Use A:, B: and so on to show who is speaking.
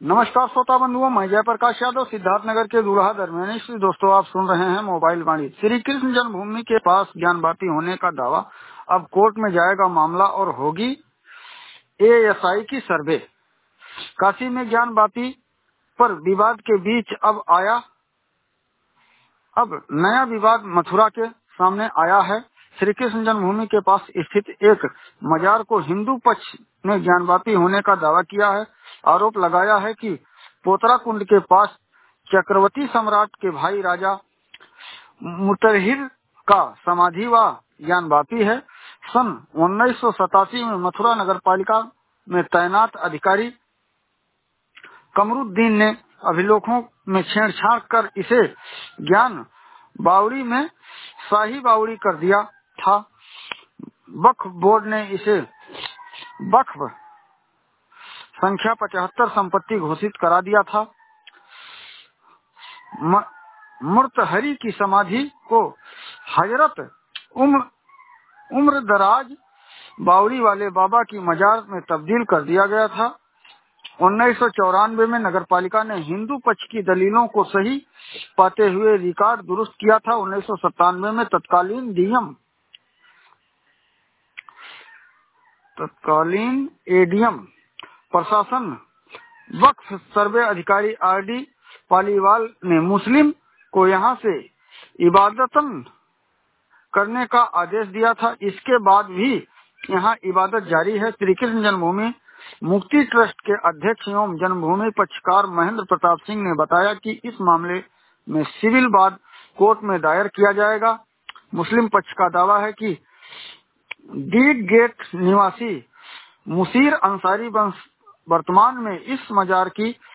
A: नमस्कार श्रोता बंधुओं, मैं जयप्रकाश यादव सिद्धार्थनगर के दूल्हा दरमियानी से। दोस्तों, आप सुन रहे हैं मोबाइल वाणी। श्री कृष्ण जन्मभूमि के पास ज्ञानवापी होने का दावा, अब कोर्ट में जाएगा मामला और होगी एएसआई की सर्वे। काशी में ज्ञानवापी पर विवाद के बीच अब नया विवाद मथुरा के सामने आया है। श्री कृष्ण जन्मभूमि के पास स्थित एक मजार को हिंदू पक्ष ने ज्ञानवापी होने का दावा किया है। आरोप लगाया है कि पोतरा कुंड के पास चक्रवर्ती सम्राट के भाई राजा मुतरहिर का समाधि व ज्ञानवापी है। सन 1987 में मथुरा नगर पालिका में तैनात अधिकारी कमरुद्दीन ने अभिलेखों में छेड़छाड़ कर इसे ज्ञान बावड़ी में शाही बावड़ी कर दिया था। वक्फ बोर्ड ने इसे वक्फ संख्या 75 संपत्ति घोषित करा दिया था। मुर्तहरी की समाधि को हजरत उम्र दराज बावड़ी वाले बाबा की मजार में तब्दील कर दिया गया था। 1994 में नगर पालिका ने हिंदू पक्ष की दलीलों को सही पाते हुए रिकॉर्ड दुरुस्त किया था। 1997 में तत्कालीन एडीएम प्रशासन वक्फ सर्वे अधिकारी आरडी पालीवाल ने मुस्लिम को यहां से इबादतन करने का आदेश दिया था। इसके बाद भी यहां इबादत जारी है। श्री कृष्ण जन्मभूमि मुक्ति ट्रस्ट के अध्यक्ष एवं जन्मभूमि पक्षकार महेंद्र प्रताप सिंह ने बताया कि इस मामले में सिविल वाद कोर्ट में दायर किया जाएगा। मुस्लिम पक्ष का दावा है कि डीड गेट निवासी मुसीर अंसारी वर्तमान में इस मजार की